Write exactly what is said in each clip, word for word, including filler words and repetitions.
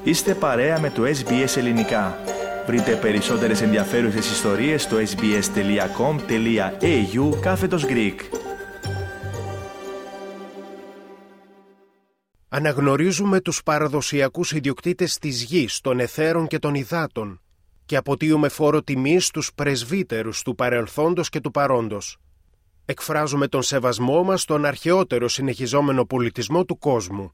Είστε παρέα με το ες μπι ες Ελληνικά. Βρείτε περισσότερες ενδιαφέρουσες ιστορίες στο sbs.com.au κάθετος Greek. Αναγνωρίζουμε τους παραδοσιακούς ιδιοκτήτες της γης, των αιθέρων και των υδάτων και αποτείουμε φόρο τιμής στους πρεσβύτερους του παρελθόντος και του παρόντος. Εκφράζουμε τον σεβασμό μας στον αρχαιότερο συνεχιζόμενο πολιτισμό του κόσμου.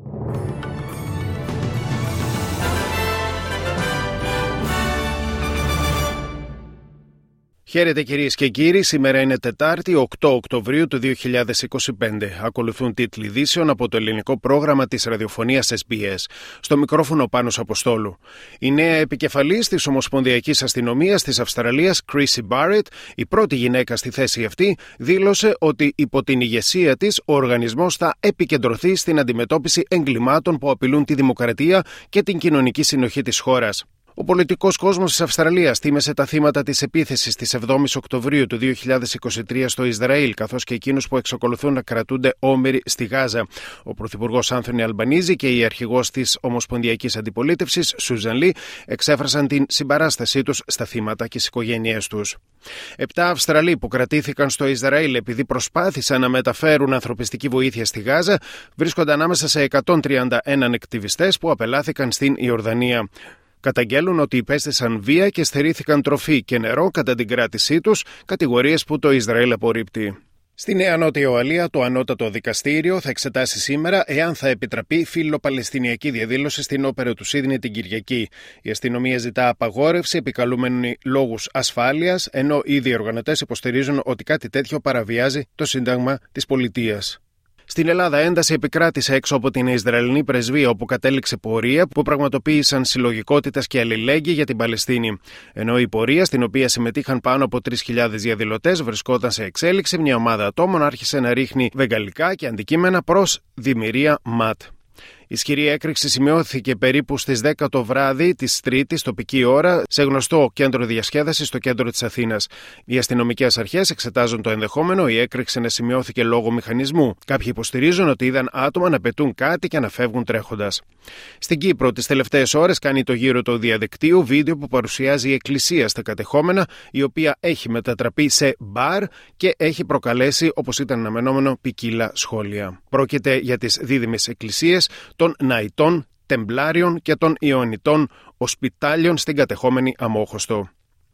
Χαίρετε κυρίες και κύριοι, σήμερα είναι Τετάρτη, οκτώ Οκτωβρίου του δύο χιλιάδες είκοσι πέντε. Ακολουθούν τίτλοι ειδήσεων από το ελληνικό πρόγραμμα της ραδιοφωνίας ες μπι ες. Στο μικρόφωνο Πάνος Αποστόλου. Η νέα επικεφαλής της Ομοσπονδιακής Αστυνομίας της Αυστραλίας, Chrissy Barrett, η πρώτη γυναίκα στη θέση αυτή, δήλωσε ότι υπό την ηγεσία της ο οργανισμός θα επικεντρωθεί στην αντιμετώπιση εγκλημάτων που απειλούν τη δημοκρατία και την κοινωνική συνοχή της χώρας. Ο πολιτικός κόσμος της Αυστραλίας τίμησε τα θύματα της επίθεσης της εβδόμης Οκτωβρίου του δύο χιλιάδες είκοσι τρία στο Ισραήλ, καθώς και εκείνους που εξακολουθούν να κρατούνται όμηροι στη Γάζα. Ο Πρωθυπουργός Άνθονι Αλμπανίζη και η αρχηγός της Ομοσπονδιακής Αντιπολίτευσης, Σούζαν Λι, εξέφρασαν την συμπαράστασή τους στα θύματα και στις οικογένειές τους. Επτά Αυστραλοί που κρατήθηκαν στο Ισραήλ επειδή προσπάθησαν να μεταφέρουν ανθρωπιστική βοήθεια στη Γάζα βρίσκονται ανάμεσα σε εκατόν τριάντα ένα ακτιβιστές που απελάθηκαν στην Ιορδανία. Καταγγέλουν ότι υπέστησαν βία και στερήθηκαν τροφή και νερό κατά την κράτησή τους, κατηγορίες που το Ισραήλ απορρίπτει. Στη Νέα Νότια Ουαλία, το Ανώτατο Δικαστήριο θα εξετάσει σήμερα εάν θα επιτραπεί φιλοπαλαιστινιακή διαδήλωση στην όπερα του Σίδνεϊ την Κυριακή. Η αστυνομία ζητά απαγόρευση επικαλούμενη λόγους ασφάλειας, ενώ οι διοργανωτές υποστηρίζουν ότι κάτι τέτοιο παραβιάζει το Σύνταγμα της πολιτείας. Στην Ελλάδα, ένταση επικράτησε έξω από την Ισραηλινή πρεσβεία, όπου κατέληξε πορεία που πραγματοποίησαν συλλογικότητες και αλληλέγγυοι για την Παλαιστίνη. Ενώ η πορεία, στην οποία συμμετείχαν πάνω από τρεις χιλιάδες διαδηλωτές, βρισκόταν σε εξέλιξη, μια ομάδα ατόμων άρχισε να ρίχνει βεγγαλικά και αντικείμενα προς Δημηρία ΜΑΤ. Η ισχυρή έκρηξη σημειώθηκε περίπου στις δέκα το βράδυ της Τρίτης τοπική ώρα σε γνωστό κέντρο διασκέδασης στο κέντρο της Αθήνας. Οι αστυνομικές αρχές εξετάζουν το ενδεχόμενο η έκρηξη να σημειώθηκε λόγω μηχανισμού. Κάποιοι υποστηρίζουν ότι είδαν άτομα να πετούν κάτι και να φεύγουν τρέχοντας. Στην Κύπρο, τις τελευταίες ώρες κάνει το γύρο του διαδικτύου βίντεο που παρουσιάζει η εκκλησία στα κατεχόμενα, η οποία έχει μετατραπεί σε μπαρ και έχει προκαλέσει, όπως ήταν αναμενόμενο, ποικίλα σχόλια. Πρόκειται για τις δίδυμες εκκλησίες των Ναητών, Τεμπλάριων και των Ιωαννιτών Οσπιτάλιων στην κατεχόμενη Αμόχωστο.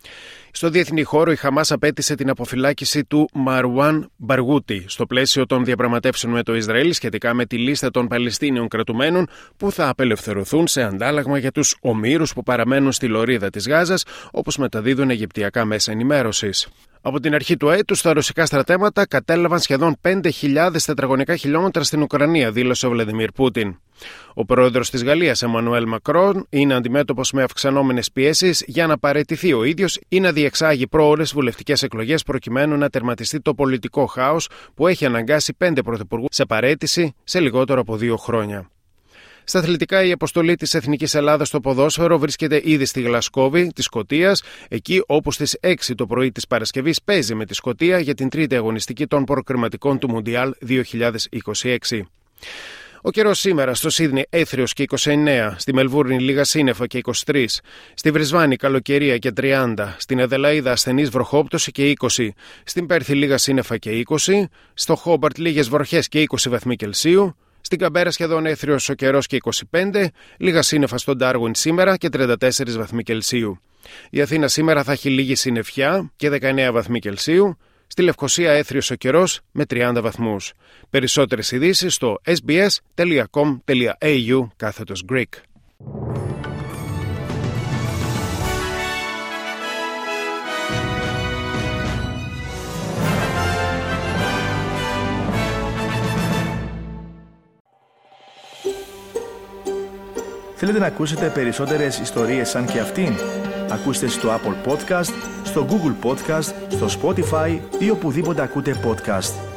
Στο διεθνή χώρο, η Χαμάς απέτησε την αποφυλάκηση του Μαρουάν Μπαργούτη στο πλαίσιο των διαπραγματεύσεων με το Ισραήλ σχετικά με τη λίστα των Παλαιστίνιων κρατουμένων που θα απελευθερωθούν σε αντάλλαγμα για τους ομήρους που παραμένουν στη λωρίδα της Γάζας, όπως μεταδίδουν αιγυπτιακά μέσα ενημέρωσης. Από την αρχή του έτους, τα ρωσικά στρατεύματα κατέλαβαν σχεδόν πέντε χιλιάδες τετραγωνικά χιλιόμετρα στην Ουκρανία, δήλωσε ο Βλαντιμίρ Πούτιν. Ο πρόεδρος της Γαλλίας, Εμμανουέλ Μακρόν, είναι αντιμέτωπος με αυξανόμενες πιέσεις για να παραιτηθεί ο ίδιος ή να διεξάγει πρόωρες βουλευτικές εκλογές προκειμένου να τερματιστεί το πολιτικό χάος που έχει αναγκάσει πέντε πρωθυπουργούς σε παραίτηση σε λιγότερο από δύο χρόνια. Στα αθλητικά, η αποστολή της Εθνικής Ελλάδας στο ποδόσφαιρο βρίσκεται ήδη στη Γλασκόβη της Σκωτίας, εκεί όπου στις έξι το πρωί της Παρασκευής παίζει με τη Σκωτία για την τρίτη αγωνιστική των προκριματικών του Μουντιάλ δύο χιλιάδες είκοσι έξι. Ο καιρός σήμερα: στο Σίδνεϊ έθριος και είκοσι εννέα, στη Μελβούρνη λίγα σύννεφα και είκοσι τρία, στη Βρισβάνη καλοκαιρία και τριάντα, στην Αδελαΐδα ασθενής βροχόπτωση και είκοσι, στην Πέρθη λίγα σύννεφα και είκοσι, στο Χόμπαρτ λίγες βροχές και είκοσι βαθμοί Κελσίου, στην Καμπέρα σχεδόν έθριος ο καιρός και είκοσι πέντε, λίγα σύννεφα στον Ντάρουιν σήμερα και τριάντα τέσσερα βαθμοί Κελσίου. Η Αθήνα σήμερα θα έχει λίγη συννεφιά και δεκαεννέα βαθμοί Κελσίου. Στη Λευκοσία έθριος ο καιρός με τριάντα βαθμούς. Περισσότερες ειδήσεις στο sbs.com.au κάθετος Greek. Θέλετε να ακούσετε περισσότερες ιστορίες σαν και αυτήν? Ακούστε στο Apple Podcast, στο Google Podcast, στο Spotify ή οπουδήποτε ακούτε podcast.